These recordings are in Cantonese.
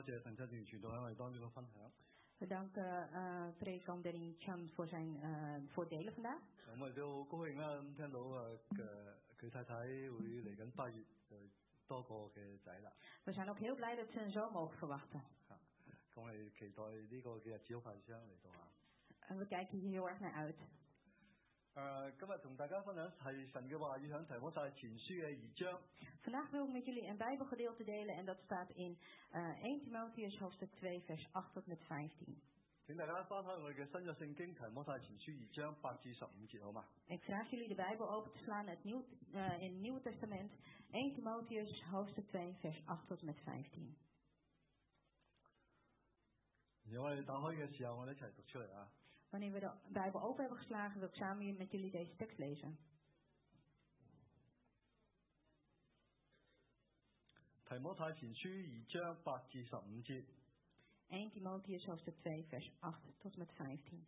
謝陳振全傳道喺我哋當中嘅分享。 We danken predikant Danny Chan voor zijn voordelen vandaag. 我哋都好高興啦，咁聽到佢太太會嚟緊8月就多個嘅仔啦。 We zijn ook heel blij dat ze een zoon mogen verwachten. 咁我哋期待呢個嘅日子好快將嚟到啊。 En we kijken hier heel erg naar uit. 今日同大家分享係神嘅話語響提摩太前書嘅2章。 Vandaag wil ik met jullie een Bijbelgedeelte delen en dat staat in 1 Timotheus hoofdstuk 2 vers 8 tot met 15. 請大家翻開我哋嘅新約聖經提摩太前書2章8至15節好嘛？ Ik vraag jullie de Bijbel open te slaan in het Nieuwe Testament 1 Timotheus hoofdstuk 2 vers 8 tot met 15. 如果我哋打開嘅時候，我哋一齊讀出嚟啊！ Wanneer we de Bijbel open hebben geslagen, wil ik samen met jullie deze tekst lezen. 提摩太前書2章8至15節。 1 Timotheus hoofdstuk 2 vers 8 tot met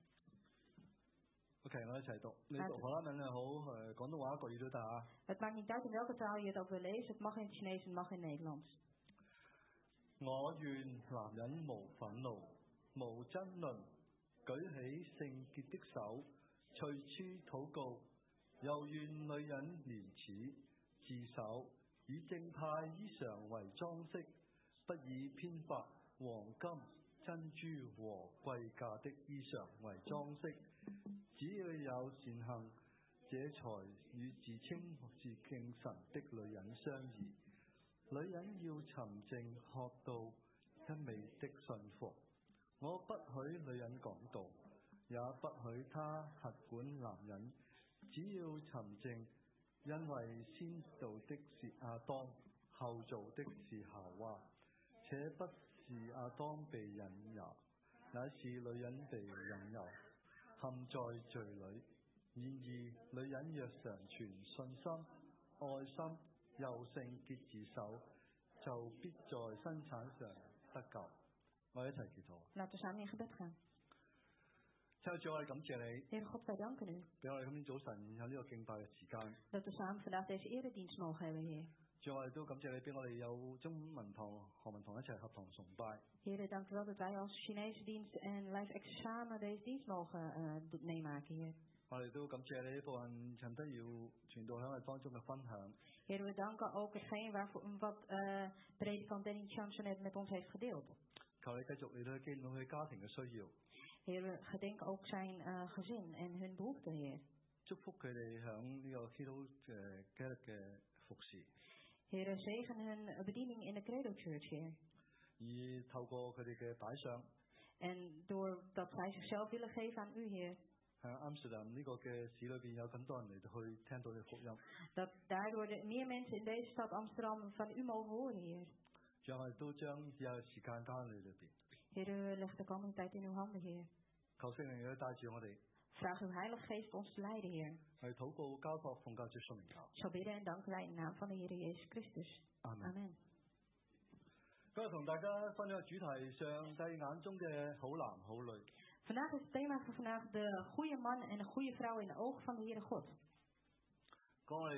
15. OK， 我一齊讀。你讀荷蘭文又好，廣東話國語都得啊。 Het maakt niet uit in welke taal je het ook wil lezen. Het mag in het Chinees en mag in het Nederlands. 我願男人無憤怒，無爭論，舉起聖潔的手，隨處禱告；又願女人廉恥，自守，以正派衣裳為裝飾，不以編髮、黃金、珍珠和貴價的衣裳為裝飾。只要有善行，這才與自稱是敬神的女人相宜。女人要沉靜學道，一味的信服。我不許女人講道，也不許她轄管男人。只要沉靜，因為先造的是亞當，後造的是夏娃，且不是亞當被引誘，乃是女人被引誘，陷在罪裏。然而女人若常存信心、愛心，又聖潔自守，就必在生產上得救。我哋一齊祈禱。 Laten we samen in gebed gaan. 親愛的主，我哋感謝你， Heer God, wij danken u 俾我哋今天早晨有呢個敬拜嘅時間。 dat we samen vandaag deze eredienst mogen hebben, Heer. 主，我哋都感謝你，俾我哋有中文堂、韓文堂一齊合同崇拜。 Heer, dank u wel dat wij als Chinese dienst en Life X samen deze dienst mogen meemaken, Heer. 我哋都感謝你呢部分陳德耀傳道喺我哋當中嘅分享。 Heer, we danken ook hetgeen wat predikant Danny Chan net met ons heeft gedeeld. 求你繼續嚟到見到佢家庭嘅需要。 Heer, we gedenken ook zijn gezin en hun behoeften, Heer. 祝福佢哋響呢個基督嘅服侍。 Heer, zegen hun bediening in de Credo Church, Heer. 而透過佢哋嘅擺上， En doordat zij zichzelf willen geven aan u, Heer. 喺阿姆斯特丹呢個嘅市裏邊有咁多人嚟到去聽到你福音。 Dat daardoor meer mensen in deze stad Amsterdam van u mogen horen, Heer. 仲我哋都將以後嘅時間交喺你裏邊。 Heer, u legt de komende tijd in uw handen, Heer. 求聖靈去帶住我哋。 Vraag uw Heilige Geest ons te leiden, Heer. 我哋禱告交託奉教主聖名求。 Ik zal bidden en danken wij in de naam van de Heer Jezus Christus. Amen. Amen. 今日同大家分享嘅主題，上帝眼中嘅好男好女。 Vandaag is het thema van vandaag de goede man en de goede vrouw in de ogen van de Heere God. 當我哋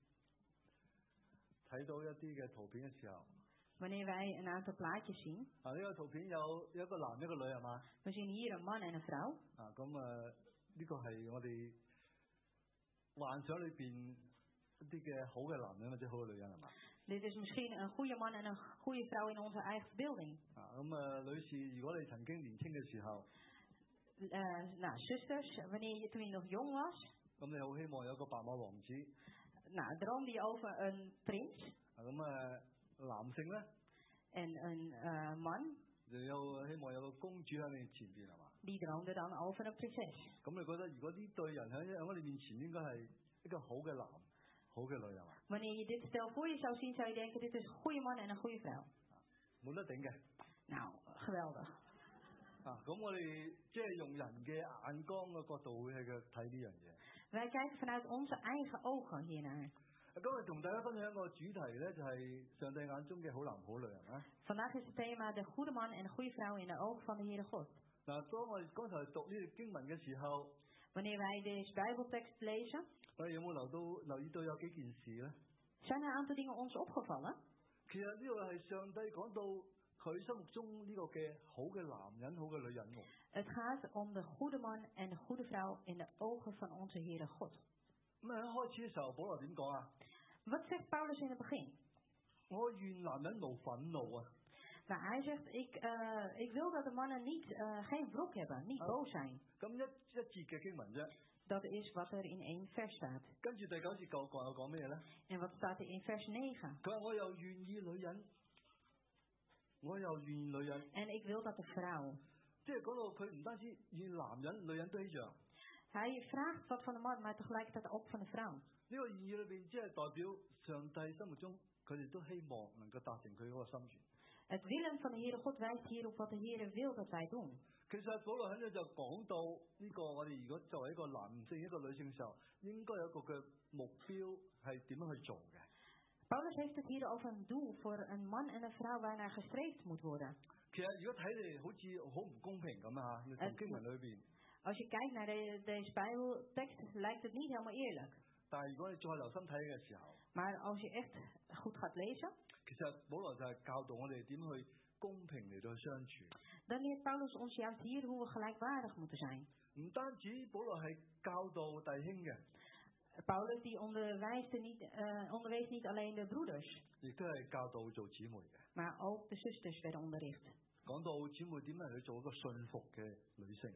睇到一啲嘅圖片嘅時候， Wanneer wij een aantal plaatjes zien. 呢個圖片有一個男一個女係嘛？ We zien hier een man en een vrouw. 咁呢個係我哋幻想裏邊一啲嘅好嘅男人或者好嘅女人係嘛？ Dit is misschien een goede man en een goede vrouw in onze eigen verbeelding. 女士，如果你曾經年輕嘅時候， zusters, toen je nog jong was. 咁你好希望有個白馬王子。 droomde je over een prins. 男性咧 en een man 就有希望有個公主喺你前邊係嘛？ Die droomde dan over een prinses. 咁你覺得如果呢對人喺我哋面前應該係一個好嘅男、好嘅女係嘛？ Wanneer je dit stel voor je zou zien, zou je denken dit is een goede man en een goede vrouw. 冇得頂嘅。 Nou, geweldig. 咁我哋即係用人嘅眼光嘅角度會去睇呢樣嘢。 Wij kijken vanuit onze eigen ogen hiernaar. 今日同大家分享一個主題咧，就係上帝眼中嘅好男好女係嘛？ Vandaag is het thema de goede man en de goede vrouw in de ogen van de Heere God. 當我哋剛才讀呢段經文嘅時候， Wanneer wij deze Bijbeltekst lezen, 我哋有冇留意到有幾件事咧？ zijn er een aantal dingen ons opgevallen. 其實呢個係上帝講到佢心目中呢個嘅好嘅男人、好嘅女人喎。 Het gaat om de goede man en de goede vrouw in de ogen van onze Heere God. 咁喺開始嘅時候，保羅點講啊？ Wat zegt Paulus in het begin? 我願男人無憤怒啊！ Nou, hij zegt, ik wil dat de mannen geen wrok hebben, niet boos zijn. 咁一節嘅經文啫。 Dat is wat er in 1 vers staat. 跟住第9節講咩咧？ En wat staat er in vers 9? 佢話我又願意女人，我又願意女人。 En ik wil dat de vrouw. 即係講到佢唔單止願男人、女人都一樣。 Hij vraagt wat van de man, maar tegelijkertijd ook van de vrouw. 呢個願意裏邊，即係代表上帝心目中，佢哋都希望能夠達成佢嗰個心願。 Het willen van de Heere God wijst hier op wat de Heere wil dat wij doen. 其實保羅喺度就講到呢個，我哋如果作為一個男性、一個女性嘅時候，應該有一個嘅目標係點樣去做嘅。 Paulus heeft het hier over een doel voor een man en een vrouw waar naar gestreefd moet worden. 其實如果睇嚟好似好唔公平咁啊！呢個經文裏邊。 Als je kijkt naar deze Bijbeltekst, lijkt het niet helemaal eerlijk. 但係如果你再留心睇嘅時候， Maar als je echt goed gaat lezen, 其實保羅就係教導我哋點去公平嚟到去相處。 dan leert Paulus ons juist hier hoe we gelijkwaardig moeten zijn. 唔單止保羅係教導弟兄嘅， Paulus die onderwees niet alleen de broeders, 亦都係教導做姊妹嘅。 maar ook de zusters werden onderricht. 講到姊妹點樣去做一個信服嘅女性。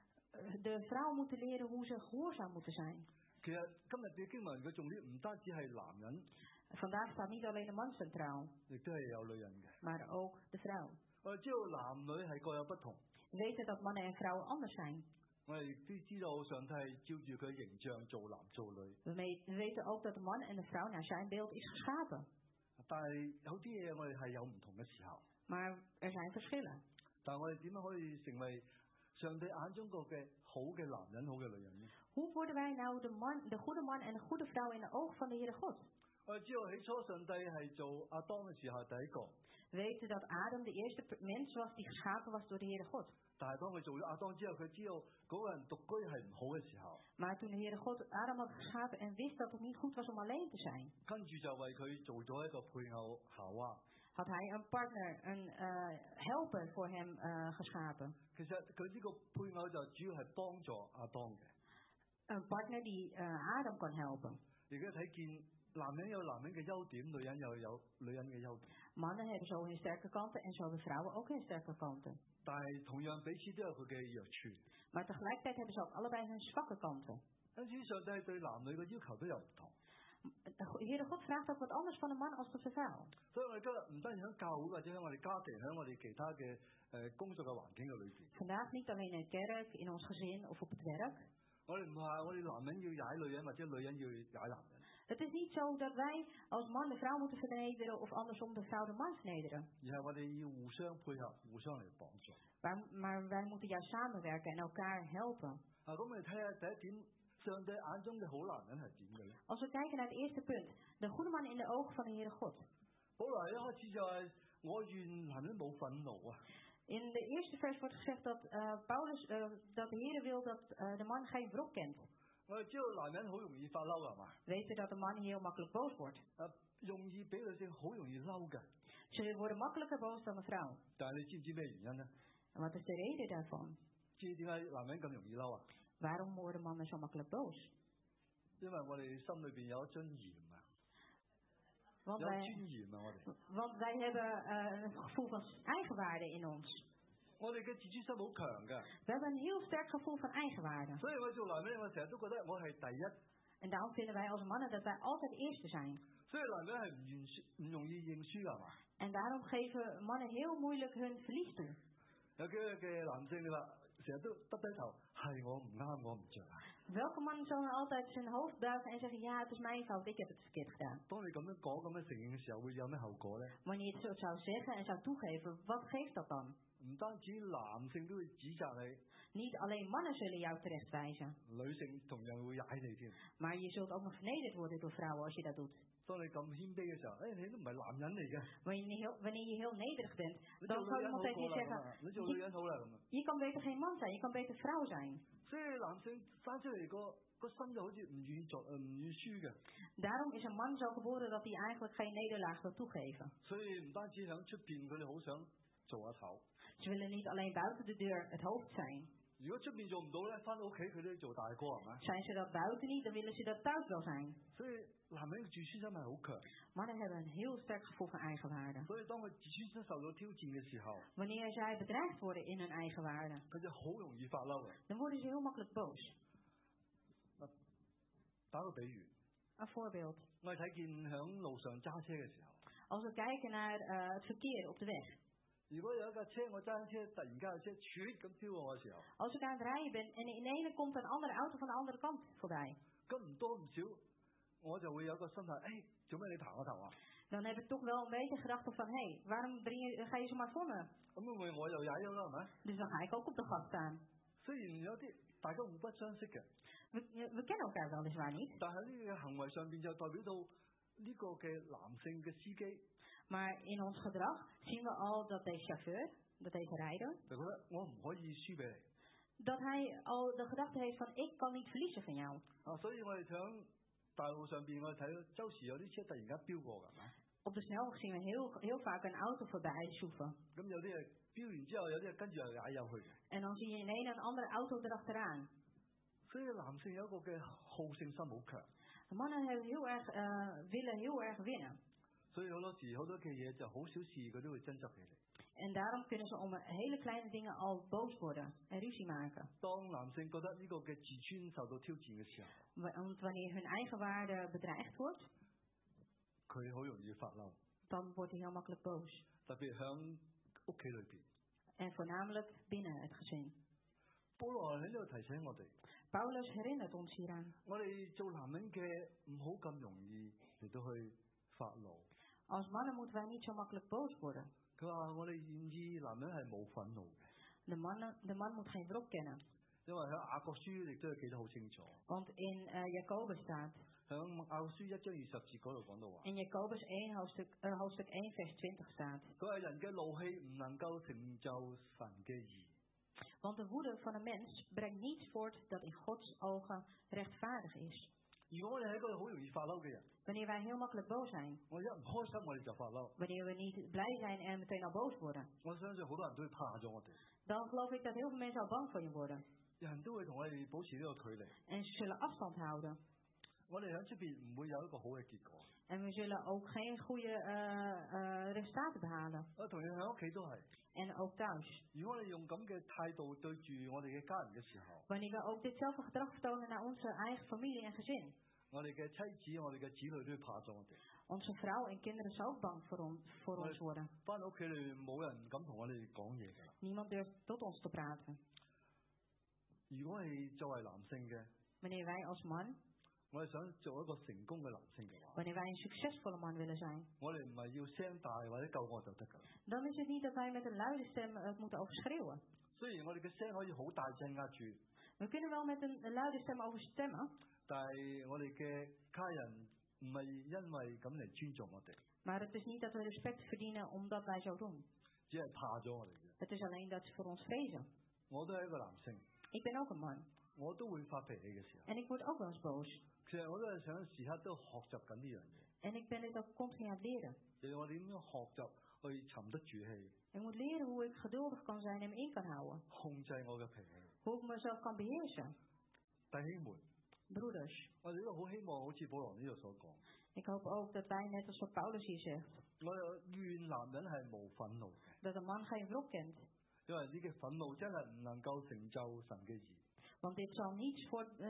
De vrouw moet leren hoe ze gehoorzaam moeten zijn. 其實今日嘅經文嘅重點唔單止係男人， Vandaag staat niet alleen de man centraal, 亦都係有女人嘅。 maar ook de vrouw. 我哋知道男女係各有不同， We weten dat mannen en vrouwen anders zijn. 我哋亦都知道上帝係照住佢形象做男做女。 We weten ook dat de man en de vrouw naar zijn beeld is geschapen. 但係有啲嘢我哋係有唔同嘅時候。 Maar er zijn verschillen. 但係我哋點樣可以成為上帝眼中個嘅好嘅男人、好嘅女人呢？ Hoe worden wij nou de goede man en de goede vrouw in de ogen van de Heere God? 我哋知道起初上帝係做亞當嘅時候第一個， We weten dat Adam de eerste mens was die geschapen was door de Heere God. 但係當佢做咗亞當之後，佢知道嗰個人獨居係唔好嘅時候， Maar toen de Heere God Adam had geschapen en wist dat het niet goed was om alleen te zijn, 跟住就為佢做咗一個配偶夏娃。 had hij een partner, een helper voor hem geschapen. 其實佢呢個配偶就主要係幫助亞當嘅。 Een partner die Adam kon helpen. 而家睇見男人有男人嘅優點，女人又有女人嘅優點。 Mannen hebben zo hun sterke kanten en zo hebben vrouwen ook hun sterke kanten. 但係同樣彼此都有佢嘅弱處。 Maar tegelijkertijd hebben ze ook allebei hun zwakke kanten. 因此上帝係對男女嘅要求都有唔同。 De Heere God vraagt ook wat anders van de man als van de vrouw. 所以我哋今日唔單止喺教會或者喺我哋家庭，喺我哋其他嘅工作嘅環境嘅裏邊， Vandaag niet alleen in de kerk, in ons gezin of op het werk. 我哋唔係我哋男人要踩女人，或者女人要踩男人。 Het is niet zo dat wij als man de vrouw moeten vernederen of andersom de vrouw de man vernederen. 而係我哋要互相配合，互相嚟幫助。 Maar wij moeten juist samenwerken en elkaar helpen. 咁我哋睇下第一點，上帝眼中嘅好男人係點嘅咧？ Als we kijken naar het eerste punt, de goede man in de ogen van de Heere God. 保羅一開始就係我願男人冇憤怒啊！ In de eerste vers wordt gezegd dat dat de Heere wil dat de man geen wrok kent. 我哋知道男人好容易發嬲係嘛？ We weten dat de man heel makkelijk boos wordt. 容易比女性好容易嬲嘅。 Ze worden makkelijker boos dan de vrouw. 但係你知唔知咩原因呢？ En wat is de reden daarvan? 知點解男人咁容易嬲啊？ Waarom worden mannen zo makkelijk boos? 因為我哋心裏邊有一尊嚴啊， Want 有 wij, 尊嚴啊！我哋 want wij hebben een gevoel van eigenwaarde in ons. 我哋嘅自尊心好強嘅， We hebben een heel sterk gevoel van eigenwaarde. 所以我做男人，我成日都覺得我係第一。 En daarom vinden wij als mannen dat wij altijd eerste zijn. 所以男人係唔容易認輸㗎嘛？ En daarom geven mannen heel moeilijk hun verlies toe. 有幾個嘅男性你話成日都耷低頭，係我唔啱，我唔着啊！ Welke man zal dan altijd zijn hoofd buigen en zeggen, ja, het is mijn fout, ik heb het verkeerd gedaan. 當你咁樣講、咁樣承認嘅時候，會有咩後果咧？ Wanneer je het zo zou zeggen en zou toegeven, wat geeft dat dan? 唔單止男性都會指責你， Niet alleen mannen zullen jou terechtwijzen, 女性同樣會踩你添。 maar je zult ook nog vernederd worden door vrouwen als je dat doet. 當你咁謙卑嘅時候，你都唔係男人嚟嘅， Wanneer je heel nederig bent, 你 dan 做 zal 女人 iemand 好 tegen 過 je 啦 zeggen, 咁啊，你做女人好啦咁啊。 je kan beter geen man zijn, je kan beter vrouw zijn. 所以男性生出嚟個心就好似唔願輸嘅。 Daarom is een man zo geboren dat hij eigenlijk geen nederlaag wil toegeven. 所以唔單止喺出邊佢哋好想做阿頭。 Ze willen niet alleen buiten de deur het hoofd zijn. 如果出面做唔到咧，翻到屋企佢都要做大哥係咪？ Zijn ze dat buiten niet, dan willen ze dat thuis wel zijn. 所以男人嘅自尊心係好強。 Mannen hebben een heel sterk gevoel van eigenwaarde. 所以當佢自尊心受到挑戰嘅時候， Wanneer zij bedreigd worden in hun eigenwaarde, 佢就好容易發嬲嘅。 dan worden ze heel makkelijk boos. 打個比喻， Een voorbeeld. 我哋睇見響路上揸車嘅時候， Als we kijken naar het verkeer op de weg. 如果有一架車我揸緊車，突然間有車唰咁超過我嘅時候， Als ik aan het rijden ben en in ene komt een andere auto van de andere kant voorbij. 咁唔多唔少，我就會有一個心態，做咩你爬我頭啊？ Dan heb ik toch wel een beetje gedachte van, hé, waarom ga je zo maar voor me? 咁因為我又踩咗啦，係咪？ Dus dan ga ik ook op de gas staan. 雖然有啲大家互不相識嘅， We kennen elkaar weliswaar niet. 但係呢個行為上邊就代表到呢個嘅男性嘅司機， Maar in ons gedrag zien we al dat deze chauffeur, dat deze rijder, 就覺得我唔可以輸俾你。 dat hij al de gedachte heeft van, ik kan niet verliezen van jou. 所以我哋響大路上邊，我哋睇到周時有啲車突然間飆過㗎，係咪？ Op de snelweg zien we heel vaak een auto voorbij zoeven. 咁有啲係飆完之後，有啲係跟住又踩入去嘅。 En dan zie je in een andere auto erachteraan. 所以男性有一個嘅好勝心好強。 De mannen hebben willen heel erg winnen. 所以好多時好多嘅嘢就好小事佢都會爭執起嚟。 En daarom kunnen ze om hele kleine dingen al boos worden en ruzie maken. 當男性覺得呢個嘅自尊受到挑戰嘅時候， Want wanneer hun eigen waarde bedreigd wordt, 佢好容易發嬲， dan wordt hij heel makkelijk boos. 特別響屋企裏邊。 En voornamelijk binnen het gezin. 保羅喺呢度提醒我哋， Paulus herinnert ons hieraan. 我哋做男人嘅唔好咁容易嚟到去發怒。 Als mannen moeten wij niet zo makkelijk boos worden. 佢話我哋願意男人係冇憤怒嘅， De man moet geen wrok kennen. 因為喺雅各書亦都係記得好清楚。 Want in Jacobus staat, 響雅各書1章20節嗰度講到話， in Jacobus 1 hoofdstuk 1 vers 20 staat. 佢話人嘅怒氣唔能夠成就神嘅義。 Want de woede van een mens brengt niets voort dat in Gods ogen rechtvaardig is. 如果我哋係一個好容易發嬲嘅人， Wanneer wij heel makkelijk boos zijn, 我一唔開心我哋就發嬲， wanneer we niet blij zijn en meteen al boos worden, 我相信好多人都會怕咗我哋， dan geloof ik dat heel veel mensen al bang voor je worden. 人都會同我哋保持呢個距離， En ze zullen afstand houden. 我哋喺出邊唔會有一個好嘅結果。 En we zullen ook geen goede resultaten behalen. 同樣喺屋企都係， En ook thuis. 如果我哋用咁嘅態度對住我哋嘅家人嘅時候， Wanneer we ook ditzelfde gedrag vertonen naar onze eigen familie en gezin. 我哋嘅妻子、我哋嘅子女都會怕咗我哋。 Onze vrouw en kinderen zullen ook bang voor ons worden. 翻到屋企裏冇人敢同我哋講嘢㗎啦。 Niemand durft tot ons te praten. 如果係作為男性嘅， Wanneer wij als man, 我哋想做一個成功嘅男性嘅話， wanneer wij een succesvolle man willen zijn, 我哋唔係要聲大或者救我就得㗎啦。 dan is het niet dat wij met een luide stem het moeten overschreeuwen. 雖然我哋嘅聲可以好大鎮壓住， We kunnen wel met een luide stem overstemmen, 但係我哋嘅家人唔係因為咁嚟尊重我哋， maar het is niet dat we respect verdienen omdat wij zo doen. 只係怕咗我哋嘅。 Het is alleen dat ze voor ons vrezen. 我都係一個男性， Ik ben ook een man 我都會發脾氣嘅時候， en ik word ook wel eens boos. 其實我都係想時刻都學習緊呢樣嘢， En ik ben dit ook continu aan het leren. 就係我點樣學習去沉得住氣， Ik moet leren hoe ik geduldig kan zijn en me in kan houden. 控制我嘅脾氣。 Hoe ik mezelf kan beheersen. 弟兄們， Broeders, 我哋都好希望好似保羅呢度所講， ik hoop ook dat wij net als wat Paulus hier zegt, 我願男人係無憤怒嘅， dat een man geen wrok kent. 因為呢個憤怒真係唔能夠成就神嘅義。 Want dit zal niets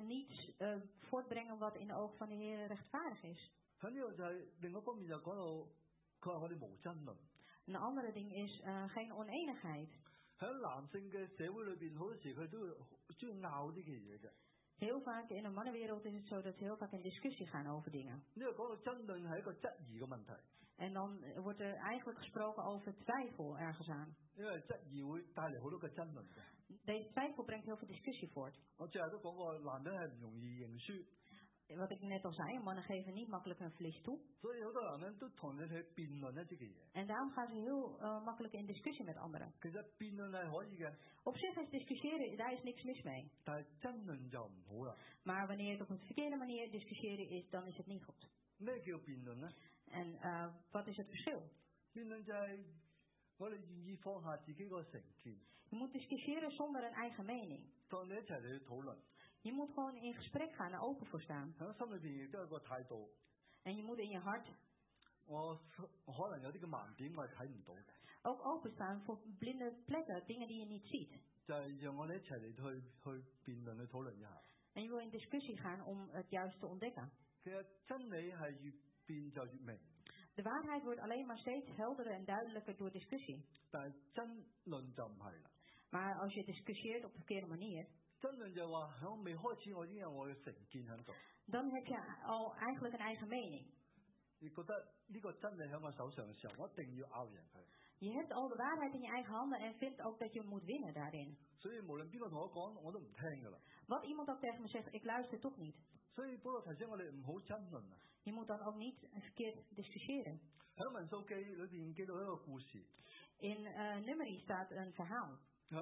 voortbrengen wat in de ogen van de Heer rechtvaardig is. 喺呢度就係另一方面就講到，佢話我哋無爭論。 Een andere ding is geen oneenigheid. 喺男性嘅社會裏邊，好多時佢都會中意拗呢嘅嘢嘅。 Heel vaak in de mannenwereld is het zo dat ze heel vaak in discussie gaan over dingen. 呢個講到爭論係一個質疑嘅問題， En dan wordt er eigenlijk gesproken over twijfel ergens aan. 因為質疑會帶嚟好多嘅爭論嘅。 Deze twijfel brengt heel veel discussie voort. 我最後都講過，男人係唔容易認輸， Wat ik net al zei, mannen geven niet makkelijk hun verlies toe. 所以好多男人都同你去辯論一啲嘅嘢。 En daarom gaan ze heel makkelijk in discussie met anderen. 其實辯論係可以嘅， Op zich is discussiëren, daar is niks mis mee. 但係爭論就唔好啦。 Maar wanneer het op een verkeerde manier discussiëren is, dan is het niet goed. 咩叫辯論呢？ En wat is het verschil? 辯論就係我哋願意放下自己個成見， Je moet discussiëren zonder een eigen mening. 同你一齊嚟去討論， Je moet gewoon in gesprek gaan en open voor staan. 喺心裏邊亦都有個態度。 En je moet in je hart 我可能有啲嘅盲點，我係睇唔到嘅， ook openstaan voor blinde plekken, dingen die je niet ziet. 就係讓我哋一齊嚟去辯論去討論一下。 En je wil in discussie gaan om het juist te ontdekken. 其實真理係越辯就越明， De waarheid wordt alleen maar steeds helderder en duidelijker door discussie. 但係爭論就唔係啦。 Maar als je discussieert op de verkeerde manier, 爭論就係話喺未開始我已經有我嘅成見喺度， dan heb je al eigenlijk een eigen mening. 你覺得呢個真理喺我手上嘅時候，我一定要拗贏佢。 Je hebt al de waarheid in je eigen handen en vindt ook dat je moet winnen daarin. 所以無論邊個同我講，我都唔聽㗎啦。 Wat iemand ook tegen me zegt, ik luister toch niet. 所以保羅提醒我哋唔好爭論啊。 Je moet dan ook niet verkeerd discussiëren. 喺民數記裏邊記到一個故事， In Numeri staat een verhaal. 喺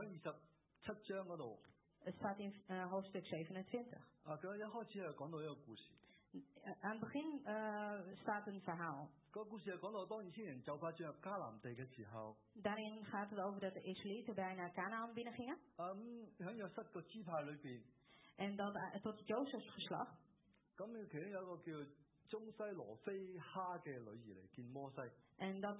27章嗰度。 Het staat in hoofdstuk 27. 佢一開始係講到一個故事。 Aan het begin staat een verhaal. 個故事係講到當以色列人就快進入迦南地嘅時候， Daarin gaat het over dat de Israëlieten bijna Canaan binnengingen. 喺約瑟個支派裏邊， En dat tot Jozefs geslacht. 咁其中有一個叫中西羅非哈嘅女兒嚟見摩西。 En dat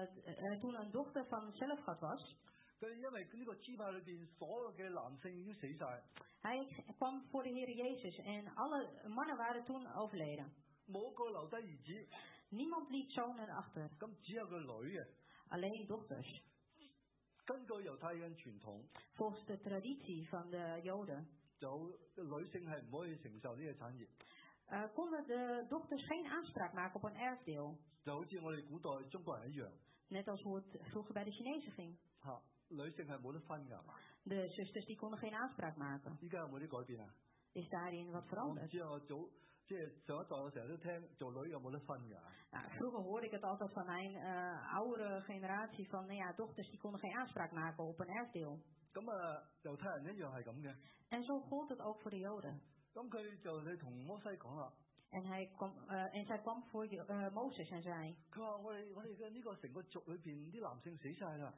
toen een dochter van Zelfgad was. 佢因為呢個支派裏邊所有嘅男性已經死晒， Hij kwam voor de Heer Jezus en alle mannen waren toen overleden. 冇一個留低兒子， Niemand liet zonen achter. 咁只有個女嘅。 Alleen dochters. 根據猶太人傳統， Volgens de traditie van de Joden 就女性係唔可以承受呢個產業， konden de dochters geen aanspraak maken op een erfdeel. 就好似我哋古代中國人一樣。 Net als hoe het vroeger bij de Chinezen ging. 女性係冇得分㗎嘛？ De zusters die konden geen aanspraak maken. 依家有冇啲改變啊？ Is daarin wat 我唔 veranderd? 知啊，我即係上一代我成日都聽做女有冇得分㗎？ Vroeger hoorde ik het altijd van mijn oudere generatie van dochters die konden geen aanspraak maken op een erfdeel. 咁猶太人一樣係咁嘅。 En zo gold het ook voor de Joden. 咁佢就去同摩西講啦。 En zij kwam voor Mozes en zei. 佢話我哋嘅呢個成個族裏邊啲男性死晒啦。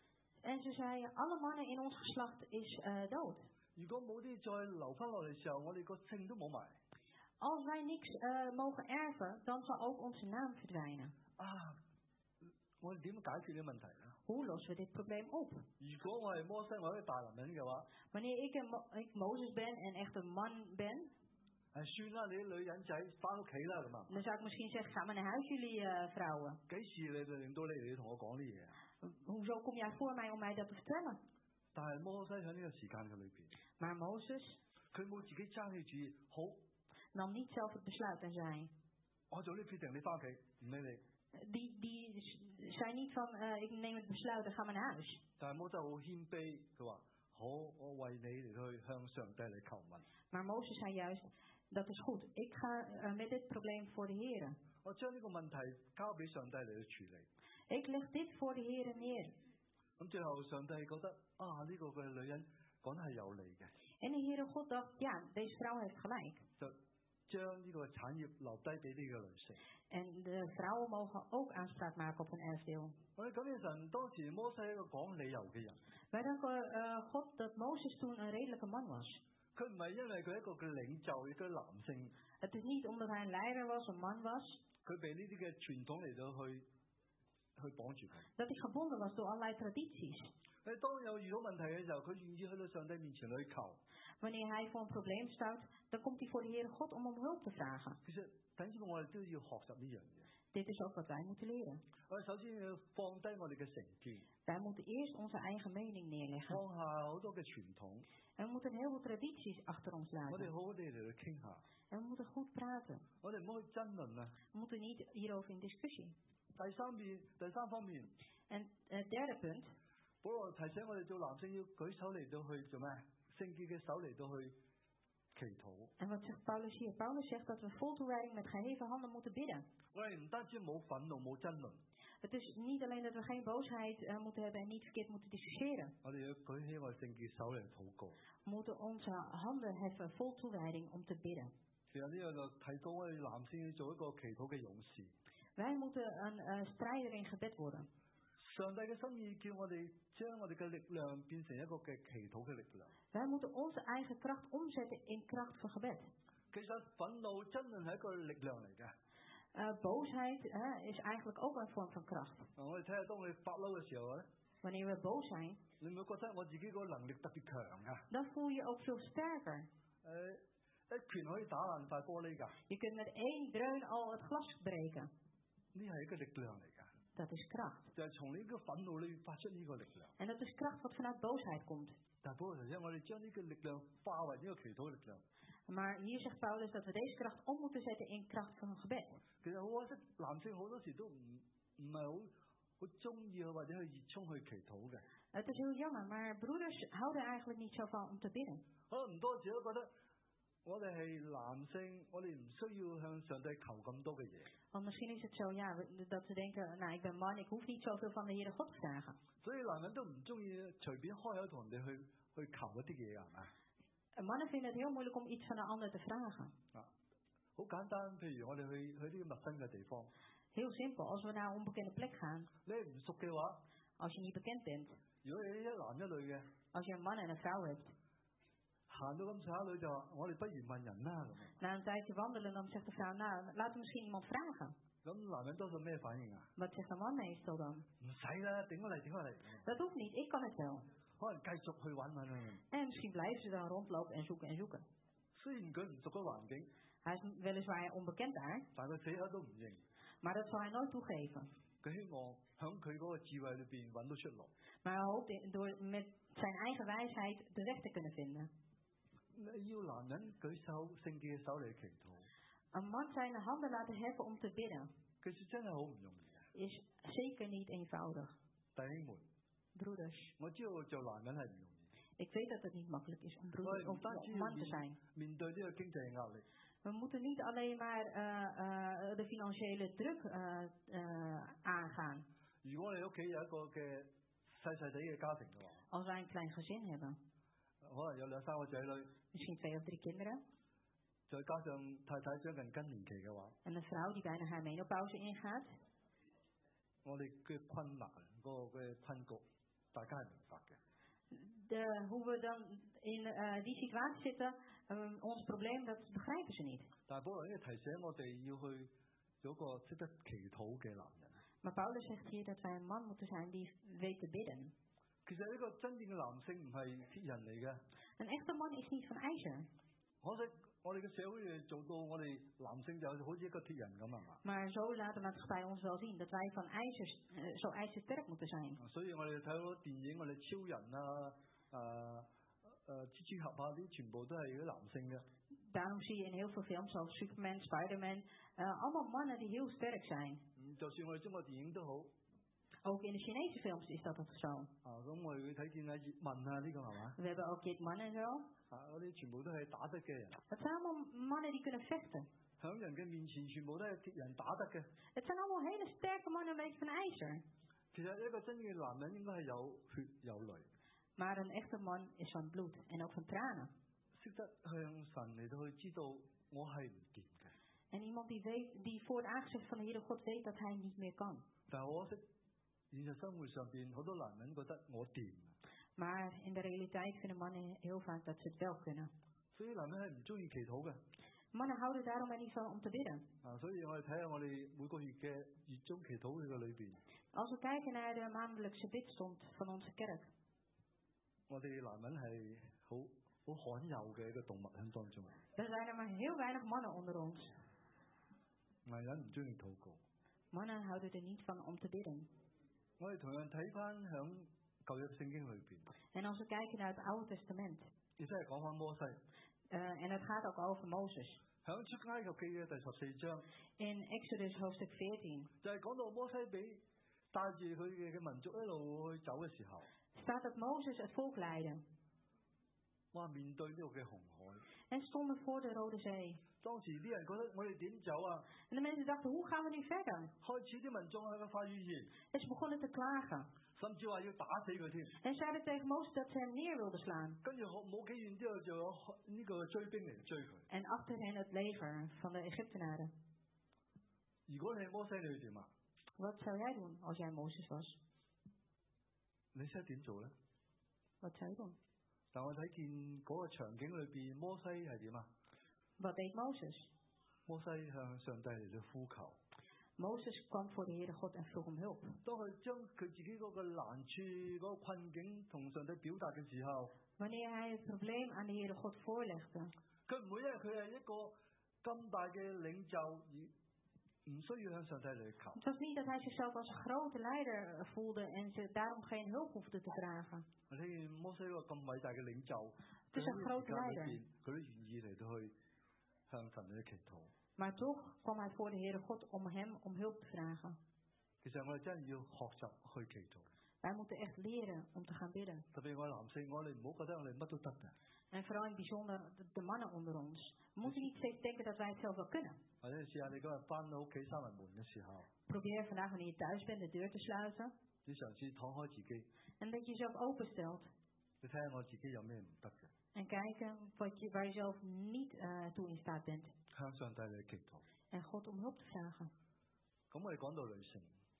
En ze zei, alle mannen in ons geslacht is dood. 如果冇啲再留翻落嚟嘅時候，我哋個姓都冇埋。 Als wij niks mogen erven, dan zal ook onze naam verdwijnen. 我哋點解決呢個問題咧？ Hoe lossen we dit probleem op? 如果我係摩西，我係一個大男人嘅話， Wanneer ik Mozes ben en echt een man ben, 算啦，你啲女人仔翻屋企啦咁啊。 dan zou ik misschien zeggen, ga maar naar huis jullie vrouwen. 幾時你就令到你嚟同我講啲嘢啊？ Hoezo kom jij voor mij om mij dat te vertellen? 但係摩西喺呢個時間嘅裏邊， Maar Mozes 佢冇自己爭氣主意，好， nam niet zelf het besluit en zei. 我做呢決定，你翻屋企，唔理你。 Die zei niet van, ik neem het besluit en ga maar naar huis. 但係摩西好謙卑，佢話好，我為你嚟去向上帝嚟求問。 Maar Mozes zei juist, dat is goed. Ik ga met dit probleem voor de Heer. 我將呢個問題交俾上帝嚟去處理。 Ik leg dit voor de Heer neer. 咁最後上帝覺得呢個嘅女人講得係有理嘅。 En de Heere God dacht, ja, deze vrouw heeft gelijk. 就將呢個產業留低俾呢個女性。 En de vrouwen mogen ook aanspraak maken op een erfdeel. 我哋感謝神，當時摩西係一個講理由嘅人。 Wij danken God dat Mozes toen een redelijke man was. 佢唔係因為佢係一個嘅領袖，亦都係男性。 Het is niet omdat hij een leider was, een man was. 佢被呢啲嘅傳統嚟到去綁住佢。 Dat hij gebonden was door allerlei tradities. 當有遇到問題嘅時候，佢願意去到上帝面前去求。 Wanneer hij voor een probleem staat, dan komt hij voor de Heere God om hulp te vragen. 其實等於我哋都要學習呢樣嘢。 Dit is ook wat wij moeten leren. 我哋首先要放低我哋嘅成見， Wij moeten eerst onze eigen mening neerleggen. 放下好多嘅傳統， En we moeten heel veel tradities achter ons 我哋 laten. 好好地嚟去傾下。 En we moeten goed praten. 我哋唔好去爭論啊。 We moeten niet hierover in discussie. 第三方面， En het derde punt. 保羅提醒我哋做男性要舉手嚟到去做咩？聖潔嘅手嚟到去祈禱。 En wat zegt Paulus hier? Paulus zegt dat we vol toewijding met geheven handen moeten bidden. 我哋唔單止冇憤怒冇爭論， Het is niet alleen dat we geen boosheid moeten hebben en niet verkeerd moeten discussiëren. 我哋要舉起我哋聖潔手嚟禱告。 We moeten onze handen heffen vol toewijding om te bidden. 其實呢個就提到我哋男性要做一個祈禱嘅勇士。 Wij moeten een strijder in gebed worden. 上帝嘅心意叫我哋將我哋嘅力量變成一個嘅祈禱嘅力量。 Wij moeten onze eigen kracht omzetten in kracht van gebed. 其實憤怒真係係一個力量嚟嘅。 Boosheid is eigenlijk ook een vorm van kracht. 我哋睇下當我哋發嬲嘅時候咧， Wanneer we boos zijn, 你唔會覺得我自己個能力特別強啊？ dan voel je je ook veel sterker. 一拳可以打爛塊玻璃㗎。 Je kunt met één dreun al het glas breken. 呢係一個力量嚟㗎。 Dat is kracht. 就係從呢個憤怒裏面發出呢個力量。 En dat is kracht wat vanuit boosheid komt. 但係保羅頭先，我哋將呢個力量化為呢個祈禱力量。 Maar hier zegt Paulus dat we deze kracht om moeten zetten in kracht van een gebed. 其實好可惜，男性好多時都唔係好中意或者去熱衷去祈禱嘅。 Het is heel jammer, maar broeders houden er eigenlijk niet zo van om te bidden. 可能唔多時都覺得我哋係男性，我哋唔需要向上帝求咁多嘅嘢。 Want misschien is het zo, ja, dat ze denken, nou ik ben man, ik hoef niet zoveel van de Heere God te vragen. 所以男人都唔中意隨便開口同人哋去求一啲嘢㗎，係咪？ Mannen vinden het heel moeilijk om iets van een ander te vragen. 好簡單，譬如我哋去啲陌生嘅地方。 Heel simpel, als we naar een onbekende plek gaan. 你唔熟嘅話， Als je niet bekend bent. 如果你一男一女嘅， Als je een man en een vrouw hebt. 行到咁上下女就話：我哋不如問人啦咁。 Na een tijdje wandelen dan zegt de vrouw, nou laten we misschien iemand vragen. 咁男人多數咩反應啊？ Wat zegt de man meestal dan? 唔使啦，頂翻嚟。 Dat hoeft niet, ik kan het wel. 可能繼續去揾。 En misschien blijven ze dan rondlopen en zoeken. 雖然佢唔熟個環境， Hij is weliswaar onbekend daar. 但佢死口都唔認。 Maar dat zal hij nooit toegeven. 佢希望喺佢嗰個智慧裏邊揾到出路。 Maar hij hoopt door met zijn eigen wijsheid de weg te kunnen vinden. 要男人舉手聖潔嘅手嚟祈禱。 Een man zijn handen laten heffen om te bidden. 其實真係好唔容易嘅。 Is zeker niet eenvoudig. 弟兄們， Broeders, 我知道做男人係唔容易。 ik weet dat het niet makkelijk is om man te zijn. 面對呢個經濟壓力。 We moeten niet alleen maar de financiële druk aangaan. 如果你屋企有一個嘅細仔嘅家庭嘅話， Als wij een klein gezin hebben, 可能有2、3個仔女， misschien 2 of 3 kinderen, 再加上太太將近更年期嘅話， en een vrouw die bijna haar menopauze ingaat, 我哋嘅困難嗰個嘅困局，大家係明白嘅。 hoe we dan in die situatie zitten, ons probleem, dat begrijpen ze niet. 但係保羅呢個提醒我哋要去做一個識得祈禱嘅男人。 Maar Paulus zegt hier dat wij een man moeten zijn die weet te bidden. 其實呢個真正嘅男性唔係鐵人嚟嘅。 Een echte man is niet van ijzer. 可惜我哋嘅社會做到我哋男性就好似一個鐵人咁係嘛。 Maar zo laat de maatschappij ons wel zien dat wij van zo ijzersterk moeten zijn. 所以我哋睇到電影，我哋超人啊、蜘蛛俠啊啲，全部都係啲男性嘅。 Daarom zie je in heel veel films zoals Superman, Spider-Man, allemaal mannen die heel sterk zijn. 就算我哋中國電影都好。 Ook in de Chinese films is dat zo. 咁我哋會睇見葉問啊呢個係嘛？ We hebben ook Kid Man en zo. 嗰啲全部都係打得嘅人。 Het zijn allemaal mannen die kunnen vechten. 喺人嘅面前，全部都係鐵人打得嘅。 Het zijn allemaal hele sterke mannen, een beetje van ijzer. 其實一個真嘅男人應該係有血有淚。 Maar een echte man is van bloed en ook van tranen. 識得向神嚟到去知道我係唔掂嘅。 En iemand die voor het aangezicht van de Heere God weet dat hij niet meer kan. 但係可惜，現實生活上邊好多男人覺得我掂。 Maar in de realiteit vinden mannen heel vaak dat ze het wel kunnen. 所以男人係唔中意祈禱嘅。 Mannen houden daarom er niet van om te bidden. 所以我哋睇下我哋每個月嘅月中祈禱嘅裏邊。 Als we kijken naar de maandelijkse bidstond van onze kerk. 我哋男人係好罕有嘅一個動物喺當中。 Er zijn er maar heel weinig mannen onder ons. 男人唔中意禱告。 Mannen houden er niet van om te bidden. 我哋同樣睇翻響舊約聖經裏邊。 En als we kijken naar het Oude Testament. 亦都係講翻摩西。 En het gaat ook over Mozes. 響出埃及記嘅第14章。 In Exodus hoofdstuk 14. 就係講到摩西俾帶住佢嘅民族一路去走嘅時候。 Staat dat Mozes het volk leidde. 哇！面對呢個嘅紅海。 En stonden voor de Rode Zee. 當時啲人覺得我哋點走啊？ En de mensen dachten, hoe gaan we nu verder? 開始啲民眾喺度發語言。 En ze begonnen te klagen. 甚至話要打死佢添。 En zeiden tegen Mozes dat ze hem neer wilden slaan. 跟住冇幾遠之後就有呢個追兵嚟追佢。 En achter hen het leger van de Egyptenaren. 如果你係摩西，你會點啊？ Wat zou jij doen als jij Mozes was? 你識點做咧？ Wat zou je doen? 但我睇見嗰個場景裏邊，摩西係點啊？ Wat deed Mozes? 摩西向上帝嚟到呼求。 Mozes kwam voor de Heere God en vroeg om hulp. 當佢將佢自己嗰個難處、嗰個困境同上帝表達嘅時候， Wanneer hij het probleem aan de Heere God voorlegde, 佢唔會因為佢係一個咁大嘅領袖而唔需要向上帝嚟求。 het was niet dat hij zichzelf als een grote leider voelde en ze daarom geen hulp hoefde te vragen. 我睇見摩西一個咁偉大嘅領袖， Het is een grote leider. 佢都願意嚟到去向神嚟祈禱。 Maar toch kwam hij voor de Heere God om hem om hulp te vragen. 其實我哋真係要學習去祈禱。 Wij moeten echt leren om te gaan bidden. 特別我哋男性，我哋唔好覺得我哋乜都得嘅。 En vooral in het bijzonder de mannen onder ons. We moeten niet steeds denken dat wij het zelf wel kunnen. 或者試下你今日翻到屋企閂埋門嘅時候， Probeer vandaag wanneer je thuis bent de deur te sluiten. 你嘗試敞開自己， En dat je jezelf openstelt. 你睇下我自己有咩唔得嘅， En kijken waar je zelf niet toe in staat bent. 向上帝嚟祈禱。 En God om hulp te vragen. 咁我哋講到女性，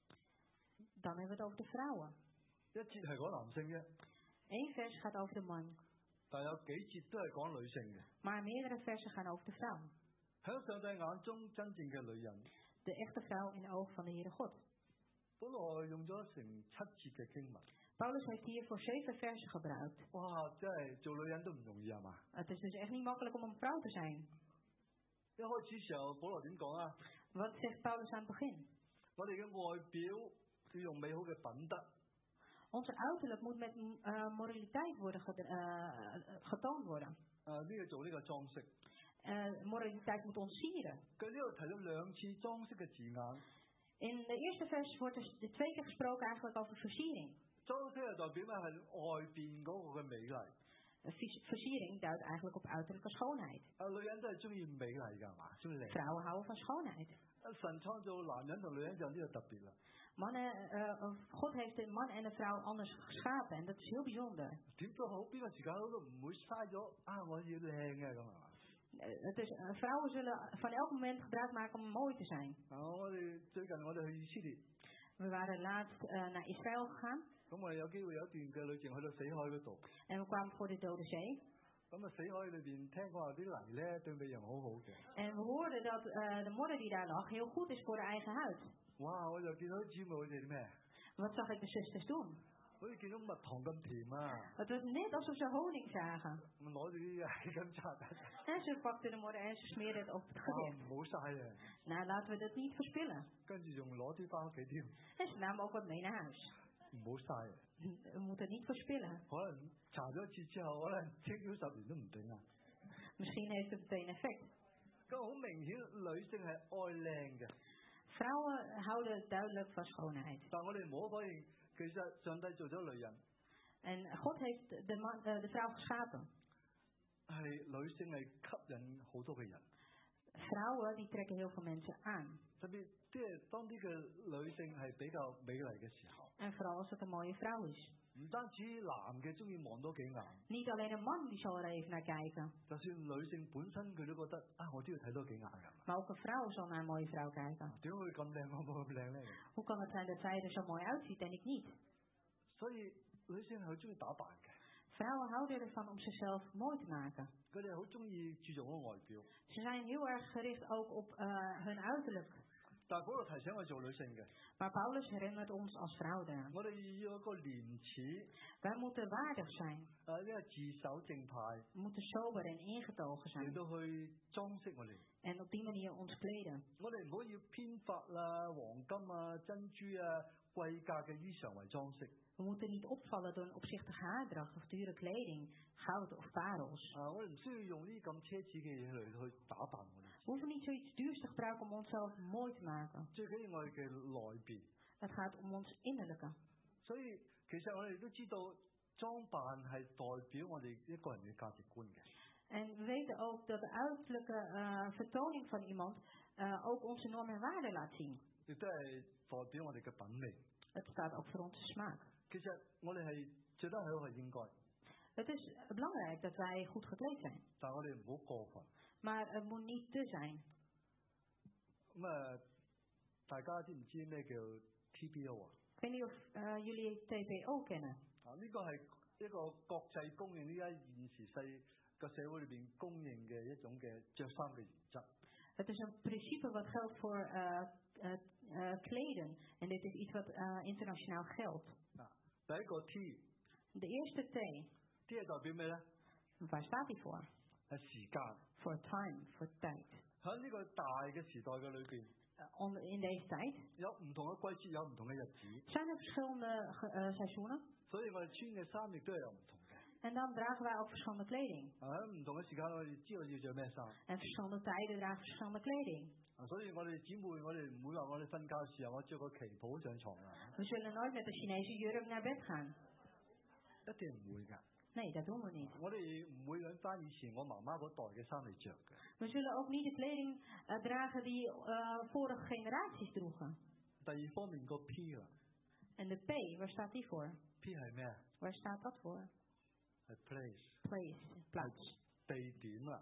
Dan hebben we het over de vrouwen. 一節係講男性嘅， Eén vers gaat over de man. 但有幾節都係講女性嘅。 Maar meerdere versen gaan over de vrouw. 喺上帝眼中真正嘅女人， De echte vrouw in de ogen van de Heere God. 本來用咗成7節嘅經文。 Paulus heeft hiervoor 7 versen gebruikt. 哇！真係做女人都唔容易係嘛？ Het is dus echt niet makkelijk om een vrouw te zijn. 一開始時候，保羅點講啊？ Wat zegt Paulus aan het begin? 我哋嘅外表要用美好嘅品德。 Onze uiterlijk moet met moraliteit worden getoond worden. 呢個做呢個裝飾。 Moraliteit moet ons sieren. 佢呢度提咗2次裝飾嘅字眼。 In de eerste vers wordt er 2 keer gesproken eigenlijk over versiering. 裝飾係代表咩？係外邊嗰個嘅美麗。 Versiering duidt eigenlijk op uiterlijke schoonheid. 女人都係中意美麗㗎嘛，中意靚。 Vrouwen houden van schoonheid. 神創造男人同女人就呢個特別啦。 God heeft de man en de vrouw anders geschapen en dat is heel bijzonder. 點都好，邊個時間都唔會嘥咗我要靚嘅咁啊！ Vrouwen zullen van elk moment gebruik maken om mooi te zijn. 最近我哋去以色列。 We waren laatst naar Israël gegaan. 咁我哋有機會有一段嘅旅程去到死海嗰度。 En we kwamen voor de Dode Zee. 咁死海裏邊聽講話啲泥咧對美容好好嘅。 En we hoorden dat de modder die daar lag heel goed is voor de eigen huid. 哇！我就見到啲姊妹佢哋咩？ Wat zag ik de zusters doen? 好似見到蜜糖咁甜啊！ Het was net alsof ze honing zagen. 咁攞住啲咁擦。 En ze pakten de modder en ze smeerden het op het gezicht. 唔好嘥啊！ Nou, laten we dat niet verspillen. 跟住仲攞啲翻屋企添。 En ze namen ook wat mee naar huis. 唔好嘥啊！ We moeten het niet verspillen. 可能搽咗一次之後，可能清咗10年都唔頂啊！ Misschien heeft het meteen effect. 咁好明顯，女性係愛靚嘅。 Vrouwen houden duidelijk van schoonheid. 但我哋唔好否認，其實上帝做咗女人。 En God heeft de vrouw geschapen. 係女性係吸引好多嘅人。 Vrouwen die trekken heel veel mensen aan. 特別即係當啲嘅女性係比較美麗嘅時候。 En vooral als het een mooie vrouw is. 唔單止男嘅中意望多幾眼。 Niet alleen een man die zal er even naar kijken. 就算女性本身佢都覺得我都要睇多幾眼㗎。 Maar ook een vrouw zal naar een mooie vrouw kijken. 點解佢咁靚我冇咁靚咧？ Hoe kan het zijn dat zij er zo mooi uitziet en ik niet? 所以女性係好中意打扮嘅。 Vrouwen houden ervan om zichzelf mooi te maken. 佢哋好中意注重嗰個外表。 Ze zijn heel erg gericht ook op hun uiterlijk. 但係保羅提醒我做女性嘅。 Maar Paulus herinnert ons als vrouw daar. 我哋要有一個廉恥。 Wij moeten waardig zijn. 呢個自守正派。 We moeten sober en ingetogen zijn. 嚟到去裝飾我哋。 En op die manier ons kleden. 我哋唔好要編髮啦、黃金啊、珍珠啊、貴價嘅衣裳為裝飾。 We moeten niet opvallen door een opzichtige haardracht of dure kleding, goud of parels. 我哋唔需要用呢啲咁奢侈嘅嘢嚟去打扮我哋。 We hoeven niet zoiets duurs te gebruiken om onszelf mooi te maken. 最緊要我哋嘅內邊。 Het gaat om ons innerlijke. 所以其實我哋都知道裝扮係代表我哋一個人嘅價值觀嘅。 En we weten ook dat de uiterlijke vertoning van iemand ook onze normen en waarden laat zien. 亦都係代表我哋嘅品味。 Het staat ook voor onze smaak. 其實我哋係着得好係應該。 Het is belangrijk dat wij goed gekleed zijn. 但我哋唔好過分。 Maar het moet niet te zijn. 大家知唔知咩叫 TPO 啊？ Ik weet niet of jullie TPO kennen. 呢個係一個國際公認，依家現時個社會裏邊公認嘅一種嘅着衫嘅原則。 Het is een principe wat geldt voor kleden. En dit is iets wat internationaal geldt. 第一個 T。 De eerste T. T 係代表咩咧？ Waar staat die voor? 係時間。 Voor time, voor tijd. 喺呢個大嘅時代嘅裏邊。 In deze tijd. 有唔同嘅季節，有唔同嘅日子。 Zijn er verschillende seizoenen? 所以我哋穿嘅衫亦都係有唔同嘅。 En dan dragen wij ook verschillende kleding. 喺唔同嘅時間，我哋知道要着咩衫。 En verschillende tijden dragen verschillende kleding. 所以我哋姊妹，我哋唔會話我哋瞓覺嘅時候，我着個旗袍上床啊。 We zullen nooit met de Chinese jurk naar bed gaan. 一定唔會㗎。 Nee, dat doen we niet. 我哋唔會揾翻以前我媽媽嗰代嘅衫嚟着嘅。 We zullen ook niet de kleding dragen die vorige generaties droegen. 第二方面個 P 啦。 En de P, waar staat die voor? P 係咩啊？ Waar staat dat voor? 係 place。 Place, plaats. 地點啦。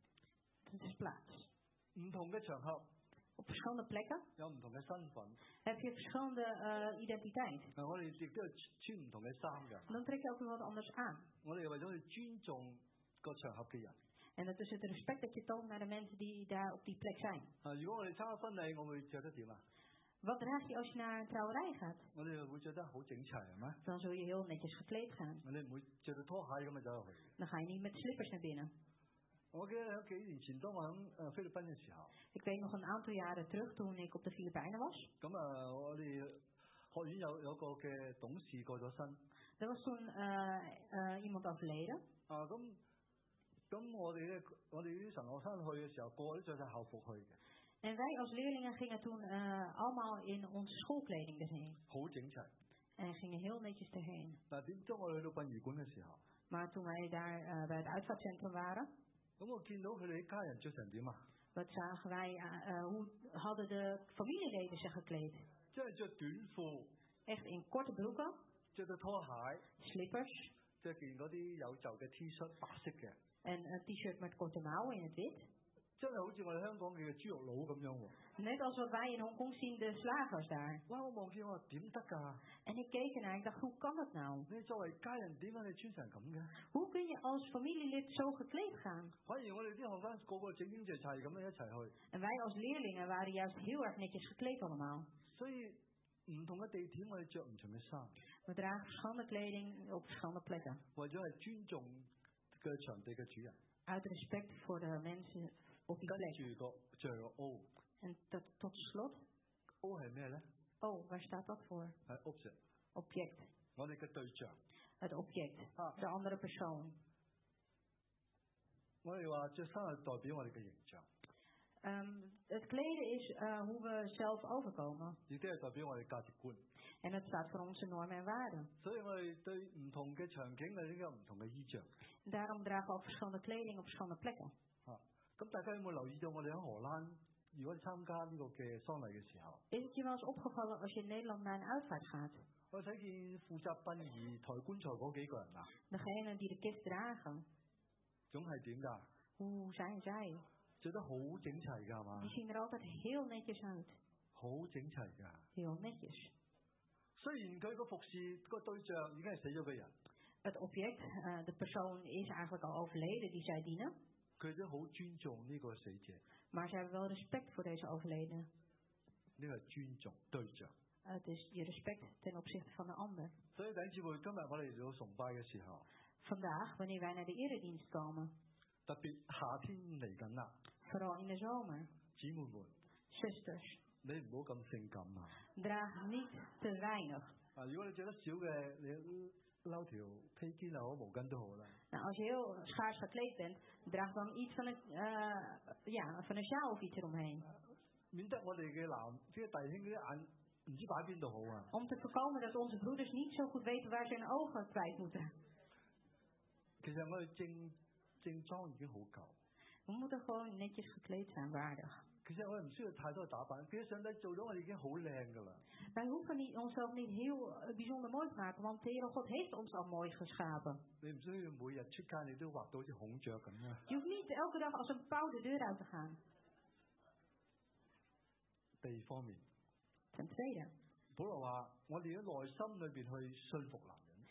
Het is plaats. 唔同嘅場合。 Op verschillende plekken. 有唔同嘅身份。 Heb je verschillende identiteit. 我哋亦都係穿唔同嘅衫嘅。 Dan trek je ook weer wat anders aan. 我哋為咗去尊重個場合嘅人。 En dat is het respect dat je toont naar de mensen die daar op die plek zijn. 如果我哋參加婚禮，我會着得點啊？ Wat draag je als je naar een trouwerij gaat? 我哋會着得好整齊係咪？ Dan zul je heel netjes gekleed gaan. 我哋唔會着到拖鞋咁啊走入去。 Dan ga je niet met slippers naar binnen. 我記得喺幾年前，當我喺菲律賓嘅時候， Ik weet nog een aantal jaren terug toen ik op de Filipijnen was. 咁我哋學院有個嘅董事過咗身。 Er was toen iemand overleden. 咁我哋啲神學生去嘅時候，個個都着晒校服去嘅。 En wij als leerlingen gingen toen allemaal in onze schoolkleding erheen. 好整齊。 En gingen heel netjes erheen. 但點當我哋去到殯儀館嘅時候， Maar toen wij daar bij het uitvaartcentrum waren. 咁我見到佢哋啲家人着成點啊？ Wat zagen wij, hoe hadden de familieleden zich gekleed? 即係着短褲。 Echt in korte broeken. 着對拖鞋。 Slippers. 着件嗰啲有袖嘅 T-shirt 白色嘅。 En een T-shirt met korte mouwen in het wit. 真係好似我哋香港嘅豬肉佬咁樣喎。 Net als wat wij in Hongkong zien de slagers daar. 哇！我望見我話點得㗎？ En ik keek ernaar en ik dacht, hoe kan dat nou? 你作為家人點解你穿成咁嘅？ Hoe kun je als familielid zo gekleed gaan? 反而我哋啲學生個個整整齊齊咁樣一齊去。 En wij als leerlingen waren juist heel erg netjes gekleed allemaal. 所以唔同嘅地點，我哋着唔同嘅衫。 We dragen verschillende kleding op verschillende plekken. 為咗係尊重嘅場地嘅主人。 Uit respect voor de mensen op die plek. 跟住着個 O。 En tot slot. O 係咩咧？ O, waar staat dat voor? 係 object。 Object. 我哋嘅對象。 Het object. De andere persoon. 我哋話着衫係代表我哋嘅形象。 Het kleden is hoe we zelf overkomen. 亦都係代表我哋價值觀。 En het staat voor onze normen en waarden. 所以我哋對唔同嘅場景，我哋應該有唔同嘅衣着。 Daarom dragen we ook verschillende kleding op verschillende plekken. 咁大家有冇留意到我哋喺荷蘭，如果參加呢個嘅喪禮嘅時候， Is het je wel eens opgevallen als je in Nederland naar een uitvaart gaat? 我睇見負責殯儀抬棺材嗰幾個人啊， Degenen die de kist dragen. 總係點㗎？ Hoe zijn zij? 着得好整齊㗎係嘛？ Die zien er altijd heel netjes uit. 好整齊㗎。 Heel netjes. 雖然佢個服侍個對象已經係死咗嘅人， Het object, de persoon is eigenlijk al overleden die zij dienen. 佢都好尊重呢個死者。 Maar ze hebben wel respect voor deze overledene. 呢個係尊重對象。 Het is je respect ten opzichte van de ander. 所以弟兄姊妹，今日我哋嚟到崇拜嘅時候， Vandaag, wanneer wij naar de eredienst komen. 特別夏天嚟緊啦， Vooral in de zomer. 姊妹們， Zusters, 你唔好咁性感啊！ draag niet te weinig. 如果你着得少嘅，你撈條披肩又好，毛巾都好啦。 Nou, als je heel schaars gekleed bent, draag dan iets van van een sjaal of iets eromheen. 免得我哋嘅弟兄啲眼唔知擺邊度好啊！ Om te voorkomen dat onze broeders niet zo goed weten waar ze hun ogen kwijt moeten. 其實我哋正裝已經好夠。 We moeten gewoon netjes gekleed zijn, waardig. 其實我哋唔需要太多打扮，其實上帝做咗我哋已經好靚噶啦。 Wij hoeven onszelf niet heel bijzonder mooi te maken, want de Heere God heeft ons al mooi geschapen. 你唔需要每日出街你都畫到好似孔雀咁啊！ Je hoeft niet elke dag als een pauw de deur uit te gaan. 第二方面， Ten tweede, 保羅話：我哋喺內心裏邊去順服男人。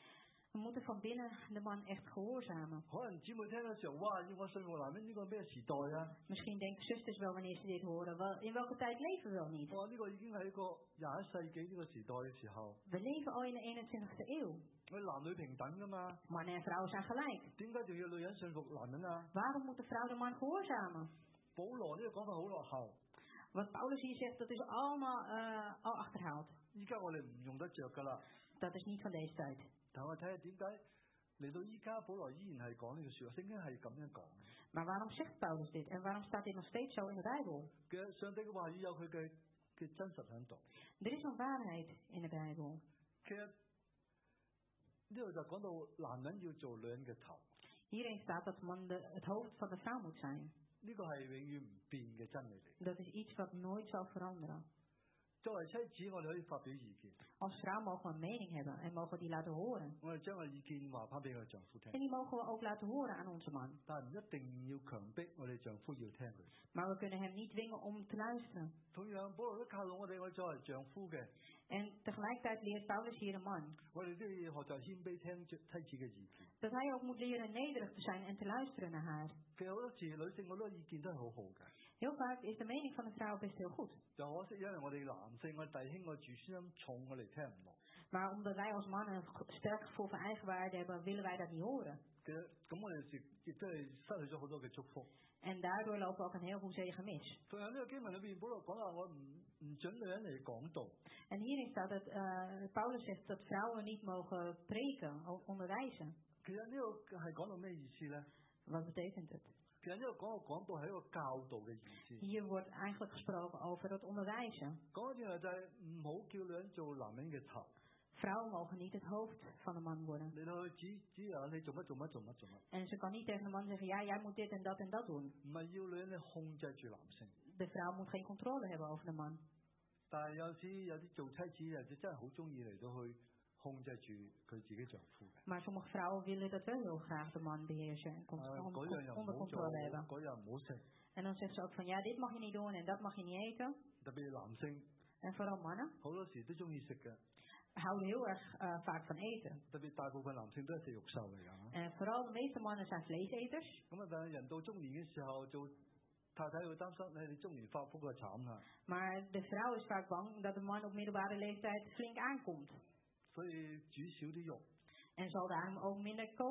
We moeten van binnen de man echt gehoorzamen. 可能姊妹聽嘅時候，哇！要我信服男人呢個咩時代啊？ Misschien denken zusters wel wanneer ze dit horen. In welke tijd leven we wel niet? 哇！呢個已經係一個21世紀呢個時代嘅時候， We leven al in de 21ste eeuw. 我哋男女平等㗎嘛， Mannen en vrouwen zijn gelijk. 點解仲要女人信服男人啊？ Waarom moet de vrouw de man gehoorzamen? 保羅呢個講法好落後， Wat Paulus hier zegt, dat is allemaal al achterhaald. 依家我哋唔用得着㗎啦。 Dat is niet van deze tijd. 但我睇下點解嚟到依家，保羅依然係講呢句説話，聖經係咁樣講。 Maar waarom zegt Paulus dit? En waarom staat dit nog steeds zo in de Bijbel? 嘅上帝嘅話語有佢嘅真實喺度。 Er is een waarheid in de Bijbel. 其實呢度就講到男人要做女人嘅頭， Hierin staat dat man het hoofd van de vrouw moet zijn. 呢個係永遠唔變嘅真理嚟。 Dat is iets wat nooit zal veranderen. 作為妻子，我哋可以發表意見， Als vrouw mogen we een mening hebben en mogen die laten horen. 我哋將個意見話翻俾我哋丈夫聽， En die mogen we ook laten horen aan onze man. 但係唔一定要強迫我哋丈夫要聽佢。 Maar we kunnen hem niet dwingen om te luisteren. 同樣，保羅都教導我哋作為丈夫嘅， En tegelijkertijd leert Paulus hier de man 我哋都要學習謙卑聽妻子嘅意見。 dat hij ook moet leren nederig te zijn en te luisteren naar haar. 其實好多時女性好多意見都係好好嘅， Heel vaak is de mening van de vrouw best heel goed. 就可惜因為我哋男性，我哋弟兄，我哋自尊心重，我哋聽唔落。 Maar omdat wij als mannen een sterk gevoel van eigenwaarde hebben, willen wij dat niet horen. 其實咁我哋亦都係失去咗好多嘅祝福。 En daardoor lopen we ook een heleboel zegen mis. 同樣呢個經文裏邊，保羅講話我唔準女人嚟講道。 En hierin staat dat Paulus zegt dat vrouwen niet mogen preken, onderwijzen. 其實呢個係講到咩意思咧？ Wat betekent het? 其實呢個講道係一個教導嘅意思。 Hier wordt eigenlijk gesproken over het onderwijzen. 講咗轉頭就係唔好叫女人做男人嘅頭。 Vrouwen mogen niet het hoofd van de man worden. 你去指啊，你做乜做乜做乜做乜。 En ze kan niet tegen de man zeggen, ja, jij moet dit en dat doen. 唔係要女人咧控制住男性。 De vrouw moet geen controle hebben over de man. 但係有時有啲做妻子嘅人真係好中意嚟到去控制住佢自己丈夫嘅。 Maar sommige vrouwen willen dat wel heel graag de man beheersen en 嗰樣又唔 onder 好做， controle hebben. 嗰樣唔好食。 En dan zegt ze ook van, ja, dit mag je niet doen en dat mag je niet eten. 特別男性 En vooral mannen 好多時都中意食嘅， houden heel erg vaak van eten. 特別大部分男性都係食肉獸嚟㗎。 En vooral de meeste mannen zijn vleeseters. 咁啊，但係人到中年嘅時候，做太太會擔心你中年發福就慘啦。 Maar de vrouw is vaak bang dat de man op middelbare leeftijd flink aankomt. 所以煮少啲肉。 En zal daarom ook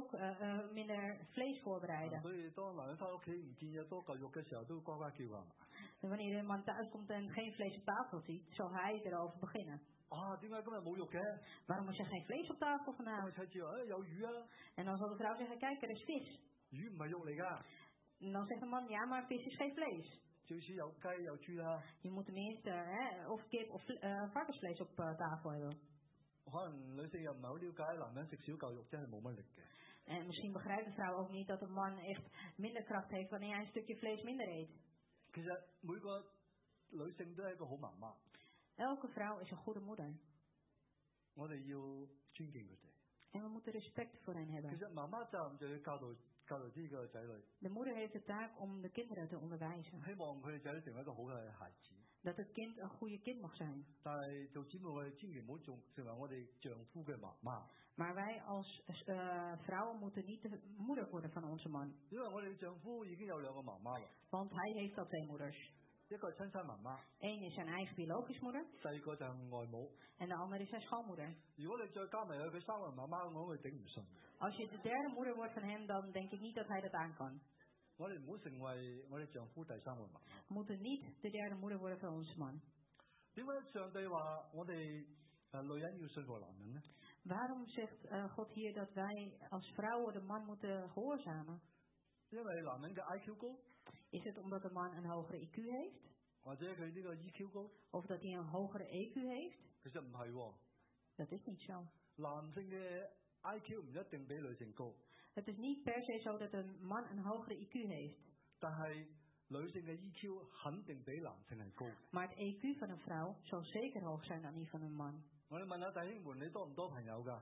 minder vlees voorbereiden. 所以當男人翻屋企唔見有多嚿肉嘅時候，都呱呱叫啊！ En wanneer de man thuis komt en geen vlees op tafel ziet, zal hij erover beginnen. 啊，點解今日冇肉嘅？ Waarom is er geen vlees op tafel 咁 vanavond? 妻子話：有魚啊！ En dan zal de vrouw zeggen, kijk, er is vis. 魚唔係肉嚟㗎， En dan zegt de man, ja, maar vis is geen vlees. 最少有雞有豬啦。 Je moet tenminste of kip of varkensvlees op tafel hebben. 可能女性又唔係好了解男人食少嚿肉真係冇乜力嘅。 En misschien begrijpt de vrouw ook niet dat de man echt minder kracht heeft wanneer hij een stukje vlees minder eet. 其實每個女性都係一個好媽媽， Elke vrouw is een goede moeder. 我哋要尊敬佢哋。 En we moeten respect voor hen 其 hebben. 實媽媽責任就要教導呢個仔女， De moeder heeft de taak om de kinderen te onderwijzen. 希望佢哋仔女成為一個好嘅孩子。 Dat het kind een goede kind mag zijn. 但係做姊妹，我哋千祈唔好成為我哋丈夫嘅媽媽， Maar wij als vrouwen moeten niet de moeder worden van onze man. 因為我哋丈夫已經有兩個媽媽啦， Want hij heeft al 2 moeders. 一個係親生媽媽， Eén is zijn eigen biologische moeder 第二個就係外母。 en de andere is zijn schoonmoeder. 如果你再加埋佢3個媽媽，我會頂唔順。 Als je de derde moeder wordt van hem, dan denk ik niet dat hij dat aan kan. 我哋唔好成為我哋丈夫第3個媽媽。 We moeten niet de derde moeder worden van onze man. 點解上帝話我哋女人要信服男人呢？ Waarom zegt God hier dat wij als vrouwen de man moeten gehoorzamen? 因為男人嘅 IQ 高， Is het omdat de man een hogere IQ heeft? 或者佢呢個 EQ 高？ Of dat hij een hogere EQ heeft? 其實唔係喎， Dat is niet zo. 男性嘅 IQ 唔一定比女性高， Het is niet per se zo dat een man een hogere IQ heeft. 但係女性嘅 EQ 肯定比男性係高。 Maar het EQ van een vrouw zal zeker hoog zijn dan die van een man. 我哋問下弟兄們，你多唔多朋友㗎？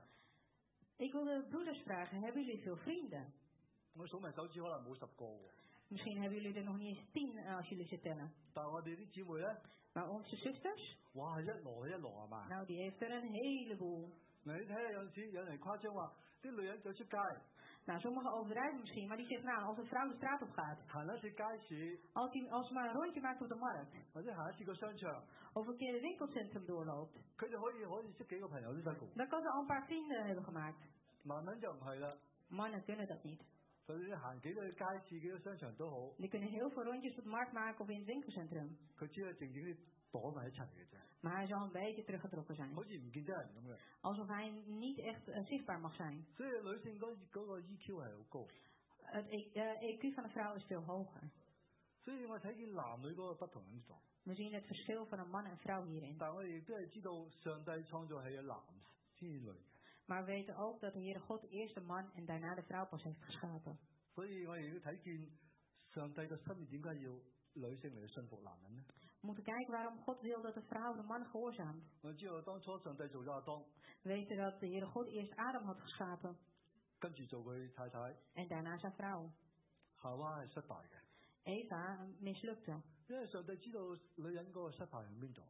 Ik wil de broeders vragen, hebben jullie veel vrienden? 我數埋手指可能冇10個喎， Misschien hebben jullie er nog niet eens 10 als jullie ze tellen. 但係我哋啲姊妹咧， Maar onze zusters, 哇一籮係嘛？ nou die heeft er een heleboel. 嗱你睇下有陣時有人誇張話，啲啲女人走出街， Nou, sommigen overdrijven misschien, maar die zegt, nou, als een vrouw de straat op gaat, 行一次街市， als ze maar een rondje maakt op de markt, 或者行一次個商場， of een keer het winkelcentrum doorloopt, 佢就可以識幾個朋友都得嘅。 dan kan ze al een paar vrienden hebben gemaakt. 男人就唔係啦， Mannen kunnen dat niet. 就算行幾個街市、幾個商場都好， Die kunnen heel veel rondjes op de markt maken of in het winkelcentrum. 佢只係靜靜啲躲埋一齊嘅啫， Maar hij zal een beetje teruggetrokken zijn. 好似唔見得人咁嘅。 Alsof hij niet echt zichtbaar mag zijn. 所以女性嗰個 EQ 係好高， Het EQ van een vrouw is veel hoger. 所以我睇見男女嗰個不同喺度。 We zien het verschil van een man en vrouw hierin. 但我哋亦都係知道上帝創造係有男先女嘅， Maar we weten ook dat de Heere God eerst de man en daarna de vrouw pas heeft geschapen. 所以我哋要睇見上帝嘅心意點解要女性嚟信服男人呢？ We moeten kijken waarom God wil dat de vrouw de man gehoorzaamt. 我知道當初上帝做咗亞當， We weten dat de Heere God eerst Adam had geschapen 跟住做佢太太， en daarna zijn vrouw. 夏娃係失敗嘅， Eva mislukte. 因為上帝知道女人嗰個失敗喺邊度。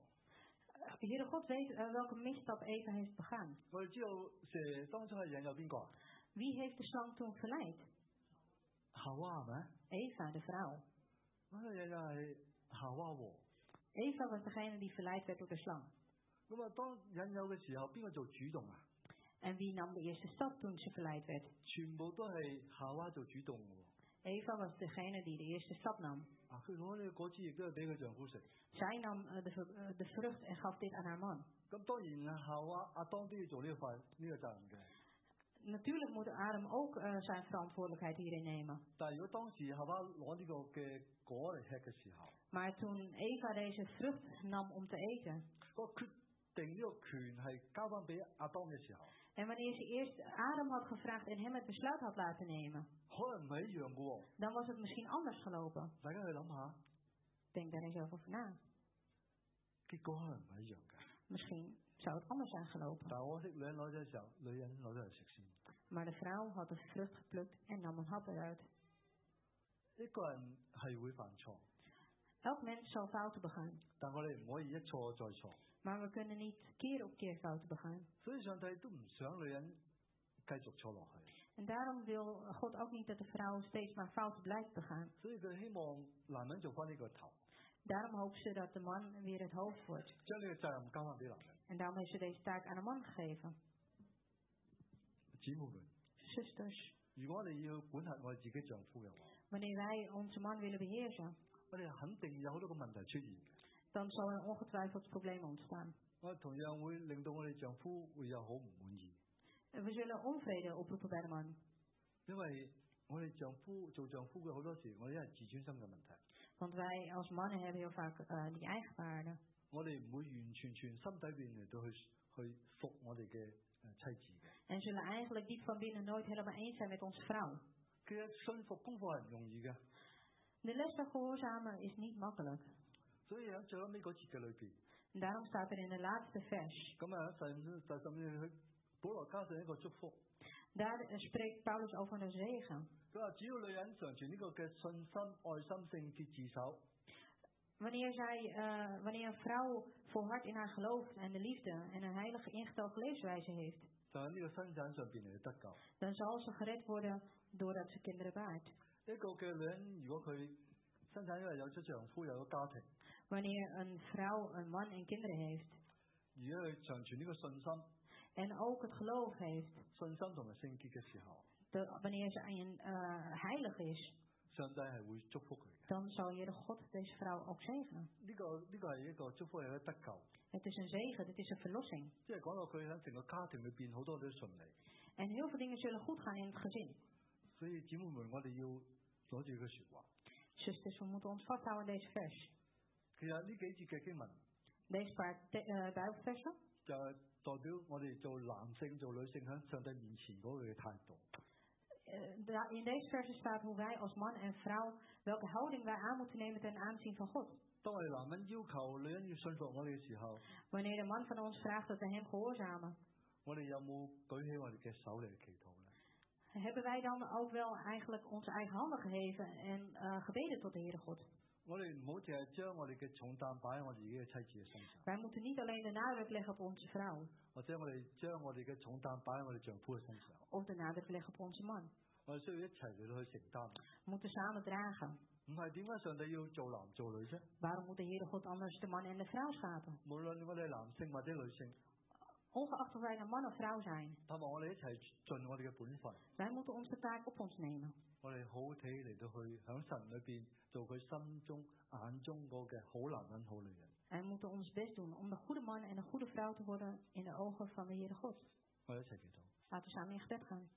De Heere God weet welke misstap Eva heeft begaan. 我哋知道蛇當初係引誘邊個啊？ Wie heeft de slang toen verleid? 夏娃係咪？ Eva, de vrouw. 嗰個引誘係夏娃喎。 Eva was degene die verleid werd door de slang. 咁啊，當引誘嘅時候，邊個做主動啊？ En wie nam de eerste stap toen ze verleid werd? 全部都係夏娃做主動嘅喎。 Eva was degene die de eerste stap nam. 啊，佢攞呢個果子亦都係俾佢丈夫食。 Zij nam de vrucht en gaf dit aan haar man. 咁當然亞當都要做呢個責任嘅。 Natuurlijk moet Adam ook zijn verantwoordelijkheid hierin nemen. 但係如果當時夏娃攞呢個嘅果嚟吃嘅時候， Maar toen Eva deze vrucht nam om te eten, 個決定呢個權係交翻俾亞當嘅時候， en wanneer ze eerst Adam had gevraagd en hem het besluit had laten nemen, 可能唔係一樣嘅喎。 dan was het misschien anders gelopen. 大家去諗下， Denk daar eens over na. 結果可能唔係一樣嘅。 Misschien zou het anders zijn gelopen. 但係我識女人攞咗嘅時候，女人攞咗嚟食先。 Maar de vrouw had de vrucht geplukt en nam een hap eruit. 一個人係會犯錯， Elk mens zal fouten begaan. 但我哋唔可以一錯再錯。 Maar we kunnen niet keer op keer fouten begaan. 所以上帝都唔想女人繼續錯落去。 En daarom wil God ook niet dat de vrouw steeds maar fouten blijft begaan. 所以佢希望男人做翻呢個頭， Daarom hoopt ze dat de man weer het hoofd wordt. 將呢個責任交翻俾男人。 En daarom heeft ze deze taak aan de man gegeven. 姊妹們， Zusters, 如果我哋要管轄我哋自己丈夫嘅話， wanneer wij onze man willen beheersen, 我哋肯定有好多個問題出現嘅。 dan zal er ongetwijfeld problemen ontstaan. 我哋同樣會令到我哋丈夫會有好唔滿意， We zullen onvrede oproepen bij de man. 因為我哋做丈夫嘅好多時，我哋因為自尊心嘅問題， Want wij als mannen hebben heel vaak die eigenwaarde. 我哋唔會完全心底邊嚟到去服我哋嘅妻子嘅。 En zullen eigenlijk diep van binnen nooit helemaal eens zijn met onze vrouw. 其實信服功課係唔容易嘅， De les van gehoorzamen is niet makkelijk. 所以喺最後尾嗰節嘅裏邊， En daarom staat er in de laatste vers. 咁啊甚至佢保羅加上一個祝福， Daar spreekt Paulus over de zegen. 佢話只要女人常存呢個嘅信心、愛心、聖潔、自守， Wanneer een vrouw volhardt in haar geloof en de liefde en een heilige ingetogen levenswijze heeft, 就喺呢個生產上邊嚟得救。 dan zal ze gered worden doordat ze kinderen baart. 一個嘅女人如果佢生產因為有咗丈夫有咗家庭， Wanneer een vrouw een man en kinderen heeft 如果佢常存呢個信心、 en ook het geloof heeft, 信心同埋聖潔嘅時候， wanneer ze heilig is, 上帝係會祝福佢嘅。 dan zal Heere God deze vrouw ook zegenen. 呢個係一個祝福，係一個得救。 Het is een zegen, het is een verlossing. 即係講到佢喺成個家庭裏邊好多都順利。 En heel veel dingen zullen goed gaan in het gezin. 所以姊妹們，我哋要攞住呢個説話。 Zusters, we moeten ons vasthouden aan deze vers. 其實呢幾節嘅經文 Deze paar Bijbelversen 就係代表我哋做男性、做女性喺上帝面前嗰個嘅態度。 In deze versen staat hoe wij als man en vrouw, welke houding wij aan moeten nemen ten aanzien van God. 當我哋男人要求女人要信服我哋嘅時候， Wanneer de man van ons vraagt dat we hem gehoorzamen, 我哋有冇舉起我哋嘅手嚟祈禱咧？ hebben wij dan ook wel eigenlijk onze eigen handen geheven en gebeden tot de Heere God? 我哋唔好淨係將我哋嘅重擔擺喺我哋自己嘅妻子嘅身上， Wij moeten niet alleen de nadruk leggen op onze vrouw. 或者我哋將我哋嘅重擔擺喺我哋丈夫嘅身上。 Of de nadruk leggen op onze man. 我哋需要一齊嚟到去承擔。 We moeten samen dragen. 唔係點解上帝要做男做女啫？ Waarom moet de Heere God anders de man en de vrouw schapen? 無論我哋係男性或者女性， Ongeacht of wij een man of vrouw zijn. 盼望我哋一齊盡我哋嘅本分。 Wij moeten onze taak op ons nemen. 我哋好好地嚟到去喺神裏邊做佢心中眼中嗰嘅好男人好女人。 Wij moeten ons best doen om de goede man en de goede vrouw te worden in de ogen van de Heere God. 我哋一齊祈禱。 Laten we samen in gebed gaan.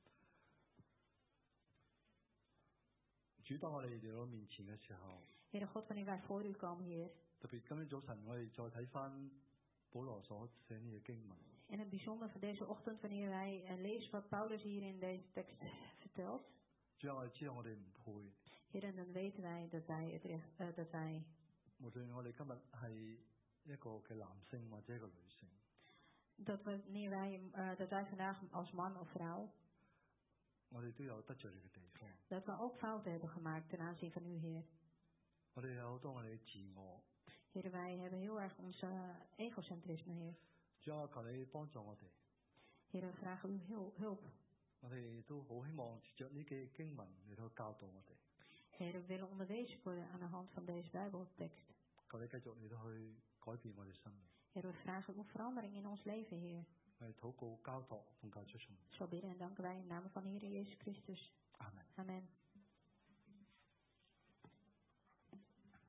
主，當我哋嚟到面前嘅時候， Heere God, wanneer wij voor u komen, Heer. 特別今天早晨我哋再睇翻保羅所寫呢嘅經文， In het bijzonder van deze ochtend, wanneer wij lezen wat Paulus hier in deze tekst vertelt. 主啊，我哋知道我哋唔配， Heer, dan weten wij dat wij 無論我哋今日係一個嘅男性或者一個女性， dat wij vandaag als man of vrouw, 我哋都有得罪你嘅地方， dat we ook fouten hebben gemaakt ten aanzien van u, Heer. 我哋有好多我哋嘅自我。 Heer, wij hebben heel erg ons egocentrisme, Heer. 主啊，求你幫助我哋， Heer, we vragen uw hulp. 我哋都好希望藉着呢幾經文嚟到教導我哋， Heer, we willen onderwezen worden aan de hand van deze Bijbeltekst. 求你繼續嚟到去改變我哋生命。 Heer, we vragen uw verandering in ons leven, Heer. 我哋禱告交託奉教出信。 Zo bidden en danken wij in de naam van de Heer Jezus Christus. Amen. Amen.